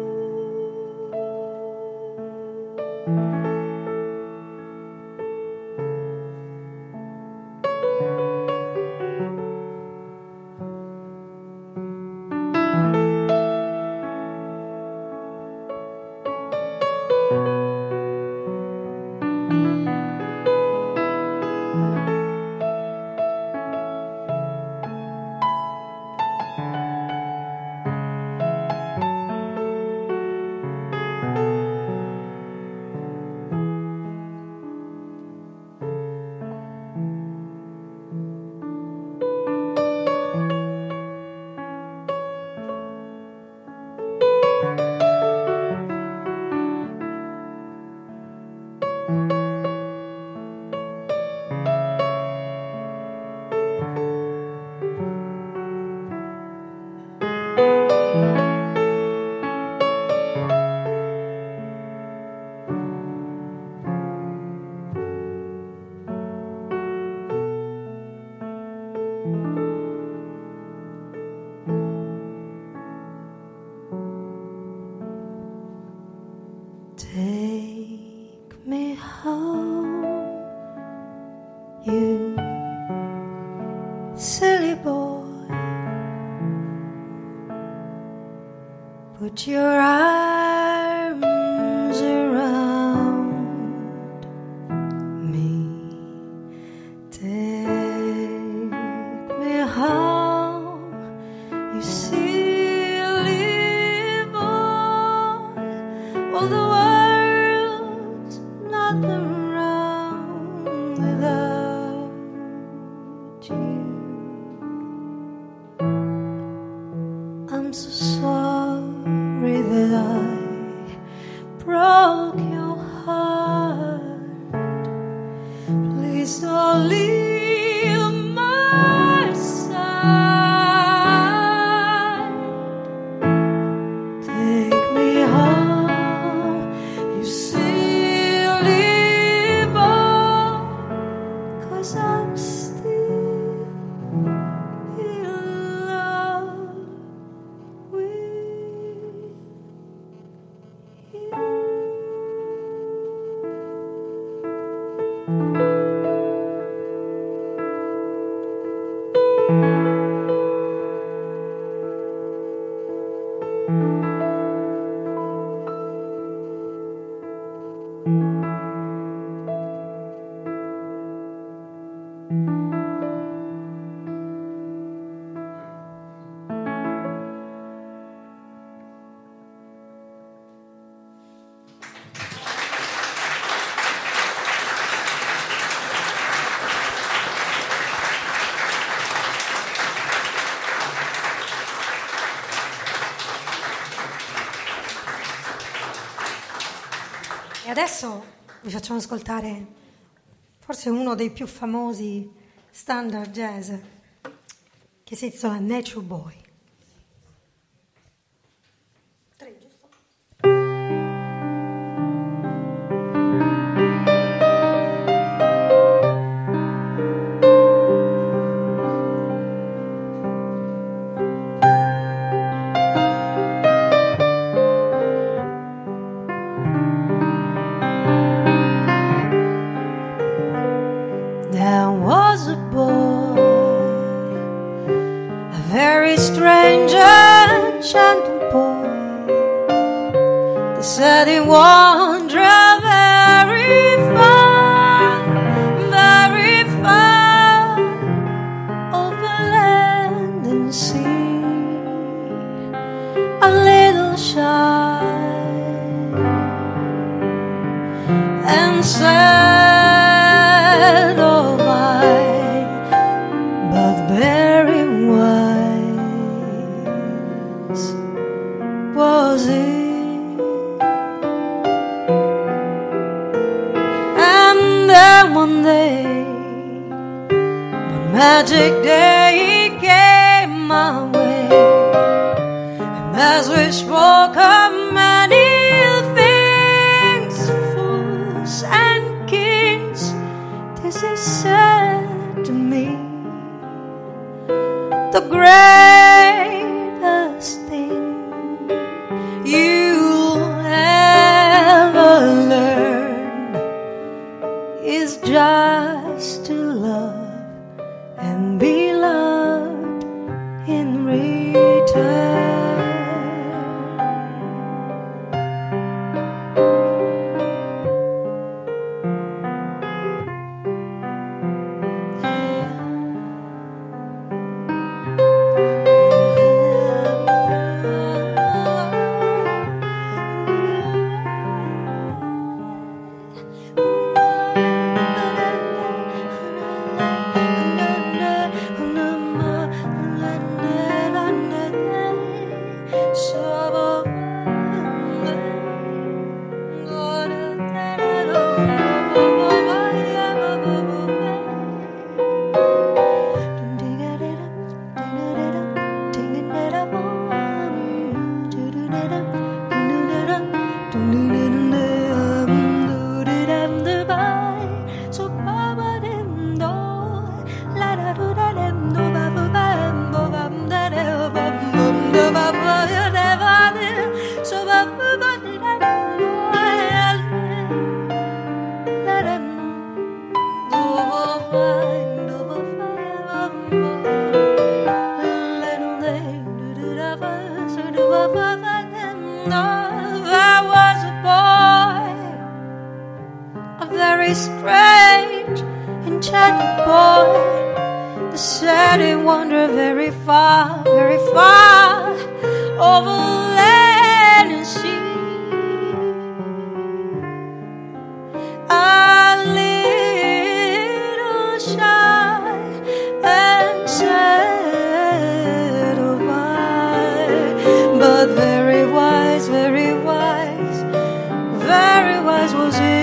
Speaker 4: Take me home, you silly boy. Put your arms around me. Take me home, you silly boy. All the world's not around without you. I'm so sorry that I broke your heart. Please don't leave my side. Take me home, you silly
Speaker 3: E adesso vi facciamo ascoltare forse uno dei più famosi standard jazz, che si intitola Nature Boy. Tre, giusto?
Speaker 4: There was a boy, a very strange and enchanting boy. They said he wandered very far, very far, over land and sea, a little shy, and sad. Was it? And then one day, one magic day, he came my way, and as we spoke of many things, fools and kings, this he said to me: the greatest thing you'll ever learn is just to love and be loved in return. There was a boy, a very strange, enchanted boy. They said he wandered very far, very far, over land and sea. A little shy and sad of eye, but very wise, very wise, very wise was he.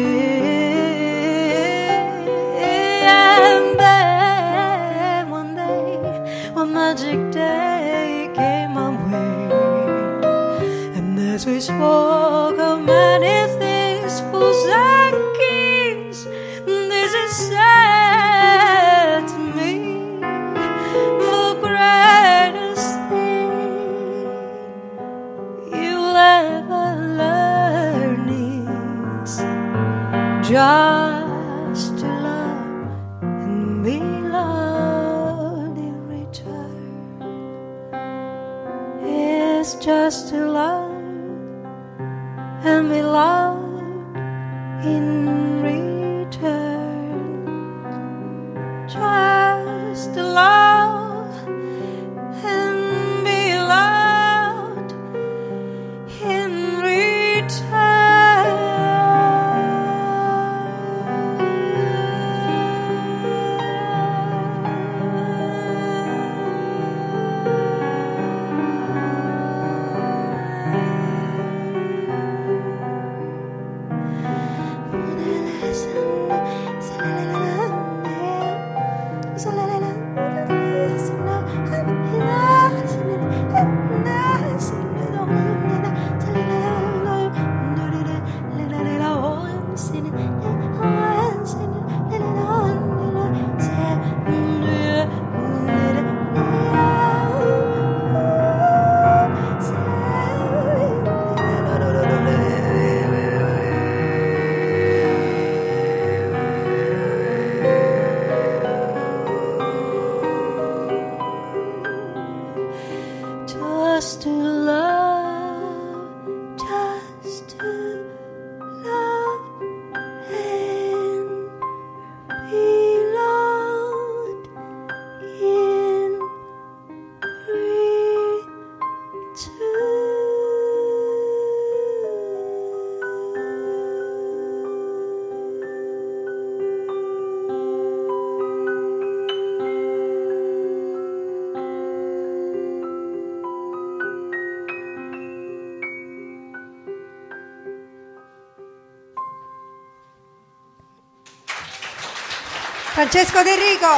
Speaker 4: And then one day, one magic day came my way, and as we spoke of many things, fools and kings, this is said to me: the greatest thing you'll ever learn is just just to love and be loved in return, just to love and be loved in just to love, just to love and be loved in
Speaker 3: Francesco De Rico.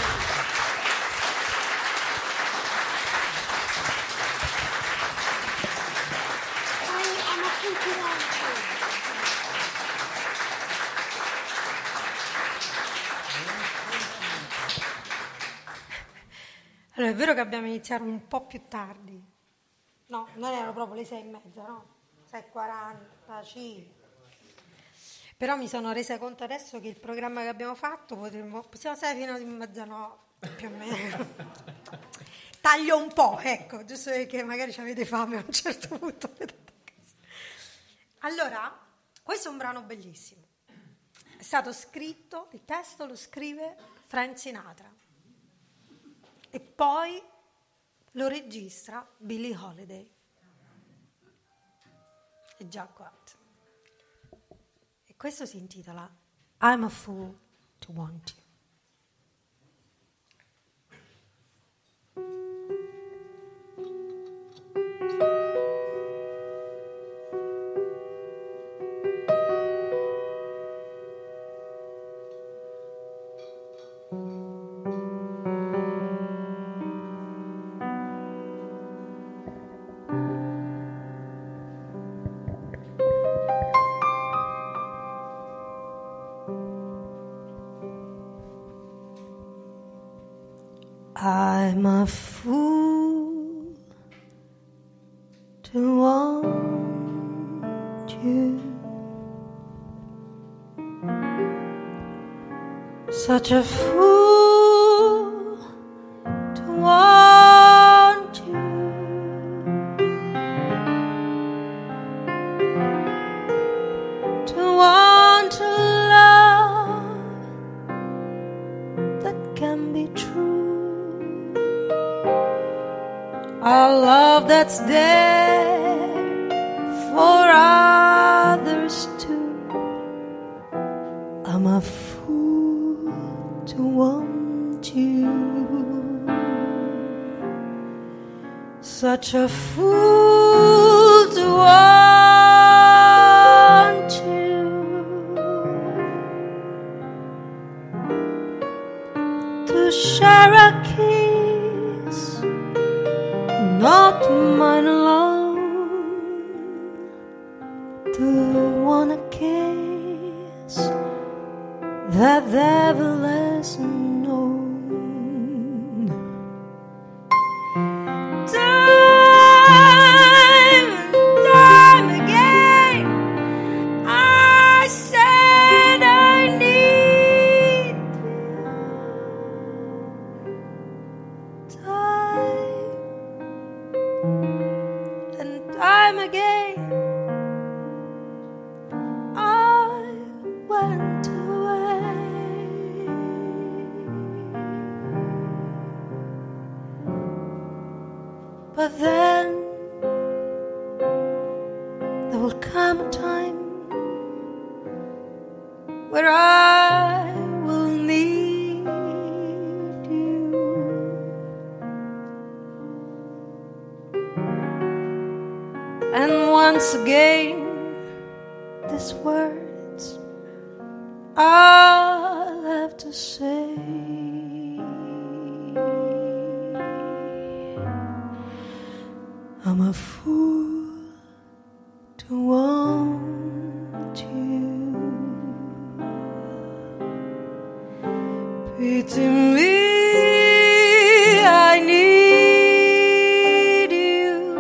Speaker 3: Allora, è vero che abbiamo iniziato un po' più tardi. No, non erano proprio le sei e mezza, no? sei e quarantacinque. Però mi sono resa conto adesso che il programma che abbiamo fatto potremmo, possiamo stare fino a mezzanotte, più o meno. Taglio un po', ecco, giusto perché magari ci avete fame a un certo punto. Allora, questo è un brano bellissimo. È stato scritto, il testo lo scrive Frank Sinatra e poi lo registra Billie Holiday. E già qua. Questo si intitola I'm a Fool to Want You. I'm a fool to want you, such a fool to want you, to want to love that can be true. A love that's there for others too. I'm a fool to want you, such a fool to want you, to share a kiss, not mine alone, to wanna kiss that devil has known. Time and time again I said I need you. Time and
Speaker 4: where I will need you. And once again, these words I'll have to say. I'm a fool to want you. Pity me, I need you.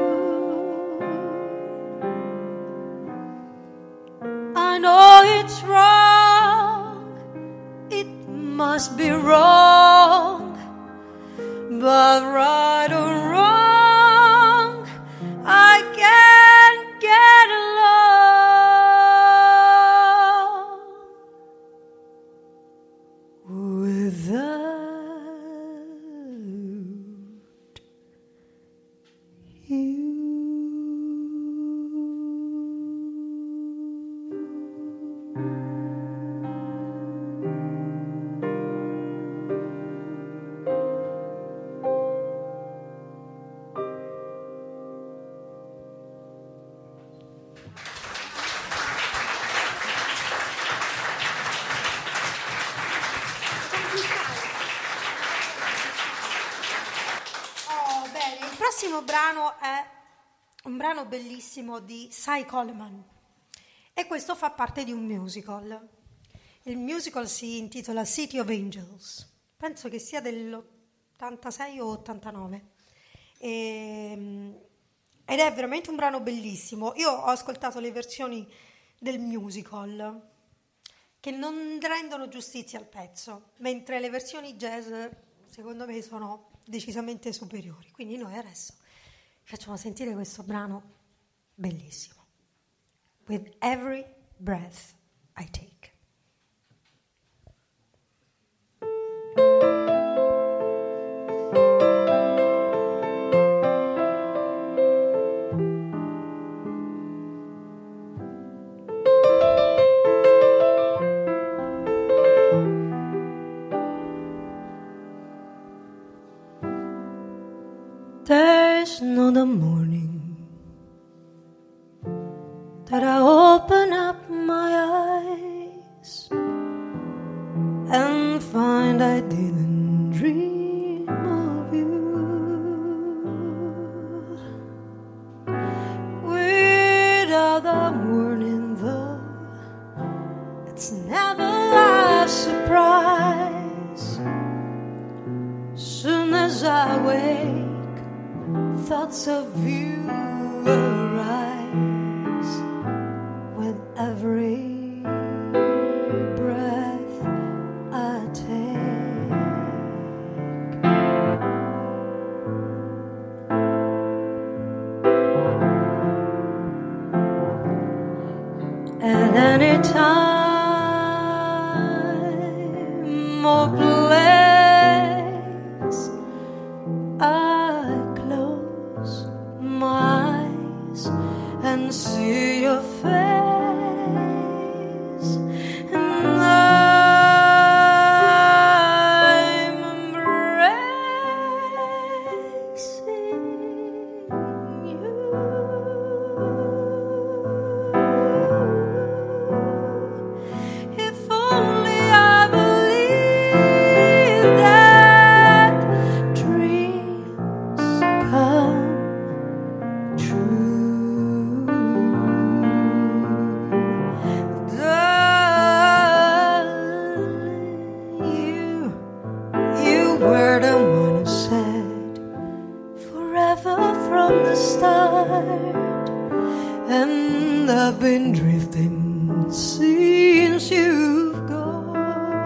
Speaker 4: I know it's wrong, it must be wrong, but right or wrong, I can't get along without you.
Speaker 3: Oh, bene, il prossimo brano è un brano bellissimo di Cy Coleman e questo fa parte di un musical. Il musical si intitola City of Angels, penso che sia dell'ottantasei o ottantanove, e, ed è veramente un brano bellissimo. Io ho ascoltato le versioni del musical che non rendono giustizia al pezzo, mentre le versioni jazz secondo me sono decisamente superiori. Quindi noi adesso facciamo sentire questo brano bellissimo, With Every Breath I Take.
Speaker 4: There's not a morning that I open up my eyes and find I didn't dream of you. Without a warning, though, it's never a surprise. Soon as I wake, thoughts of you arise with every breath I take. At any time or place, I close my eyes and see your face, and I'm embracing you. If only I believed that dreams come true. Darling, you, you were the one who said forever from the start, and I've been drifting since you've gone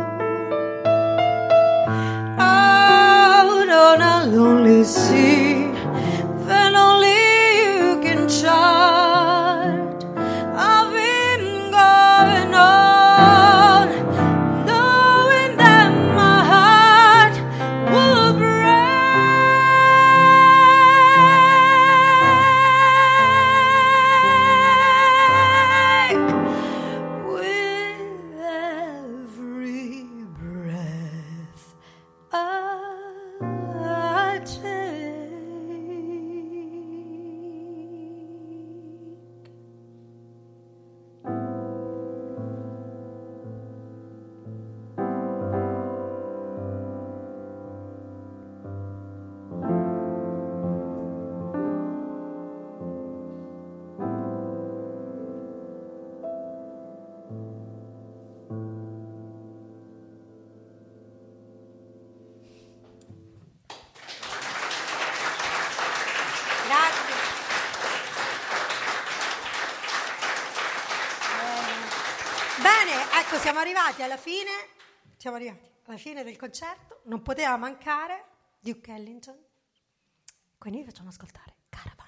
Speaker 4: out on a lonely sea that only you can chart. I've been going on, knowing that my heart will break with
Speaker 3: siamo arrivati alla fine, siamo arrivati alla fine del concerto, non poteva mancare Duke Ellington, quindi vi facciamo ascoltare Caravan.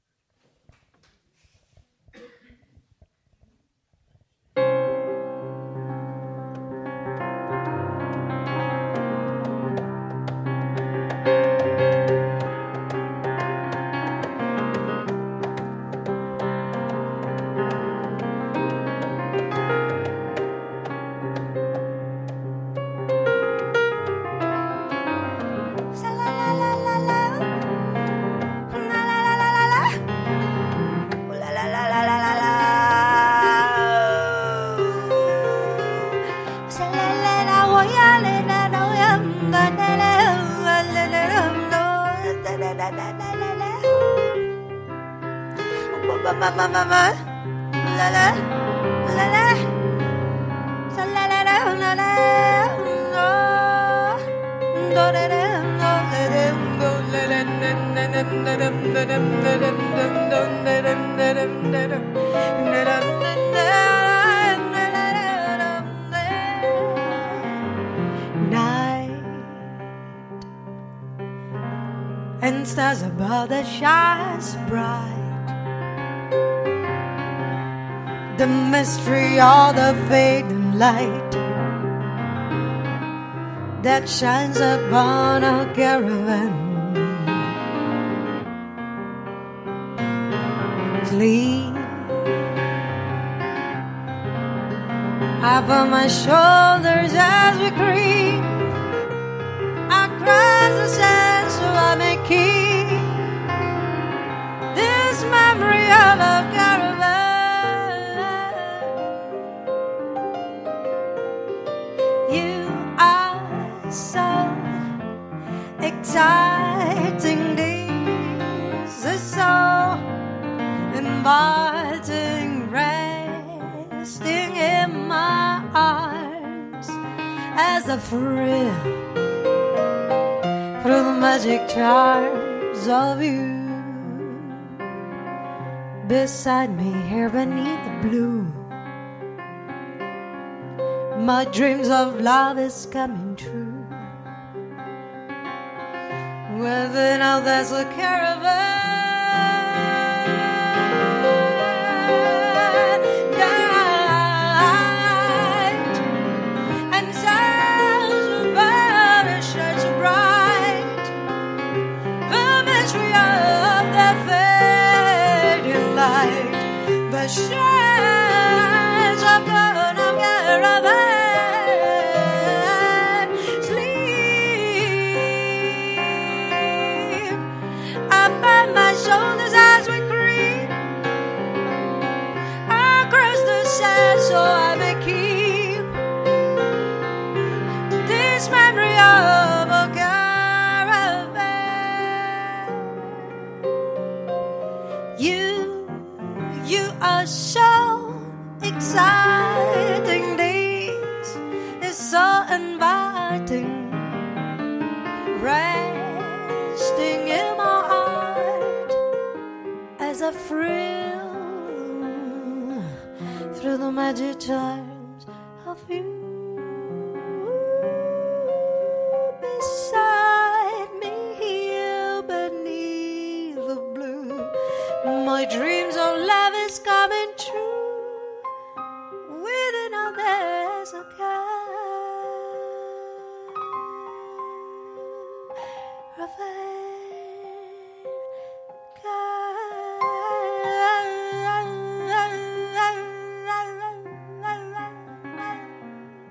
Speaker 3: And stars above that shines bright, the mystery of the fading light that shines upon our caravan. Sleep over my shoulders as we creep across the sand, so I may keep this memory of a caravan. You are so exciting, this is so inviting, resting in my arms as a thrill through the magic charms of you. Beside me here beneath the blue, my dreams of love is coming true. Within all there's a caravan. Shines upon a caravan. Sleep upon my shoulders as we creep across the sand, so I may keep this memory of a caravan. You You are so exciting, this is so inviting, resting in my heart as a thrill through the magic charms of you. Beside me here beneath the blue, my dreams of love is coming true. Within all there's a caravan.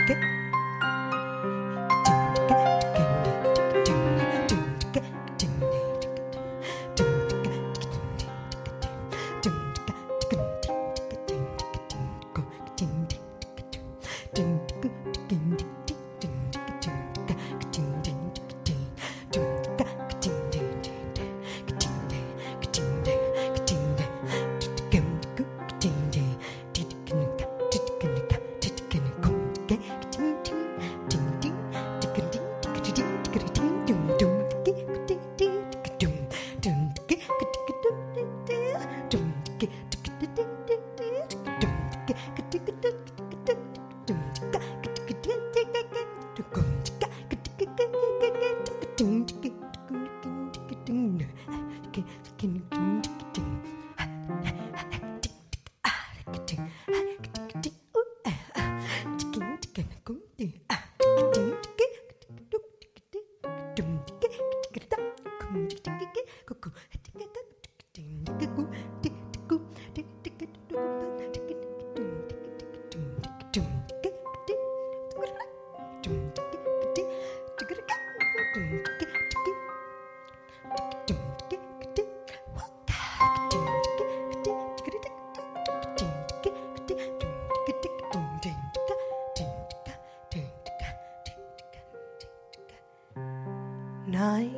Speaker 4: Night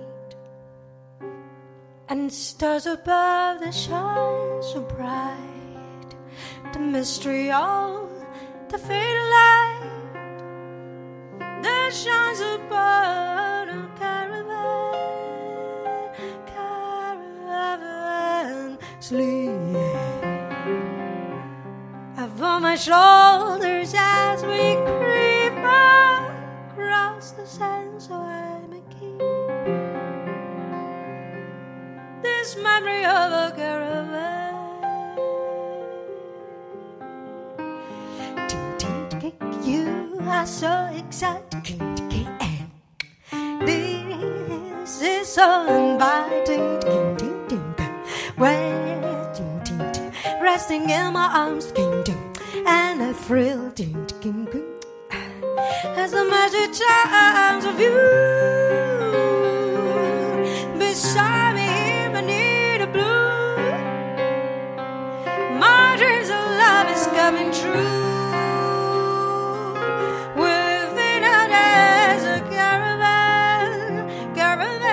Speaker 4: and stars above that shine so bright, the mystery of the fatal light that shines above the caravan, caravan sleep upon my shoulders as we creep across the sand, so I may keep this memory of a caravan. You are so excited, this is so inviting. Resting in my arms, and I thrill as the magic charms of you beside me here beneath the blue. My dreams of love is coming true. Within a desert caravan, caravan.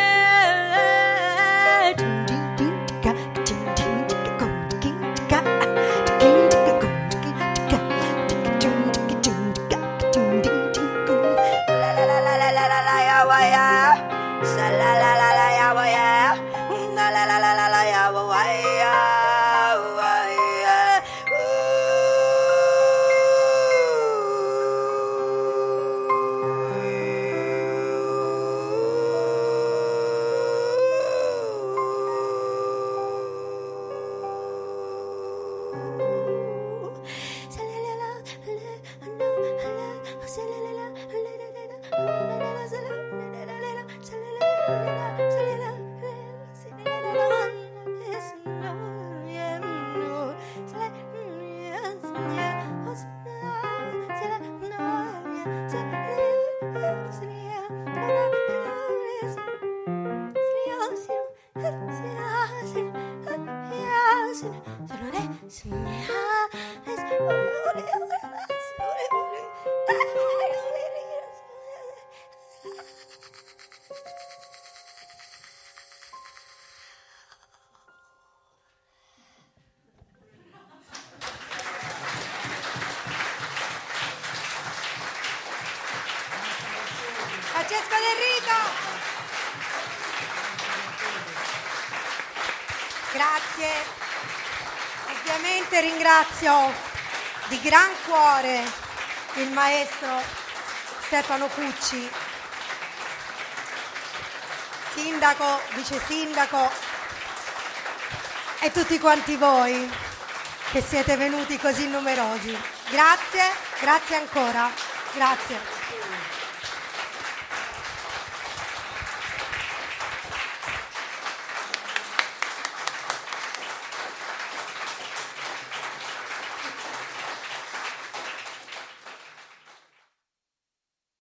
Speaker 3: Francesco De Rico. Grazie. Ovviamente ringrazio di gran cuore il maestro Stefano Cucci, sindaco, vice sindaco e tutti quanti voi che siete venuti così numerosi. Grazie, grazie ancora. Grazie.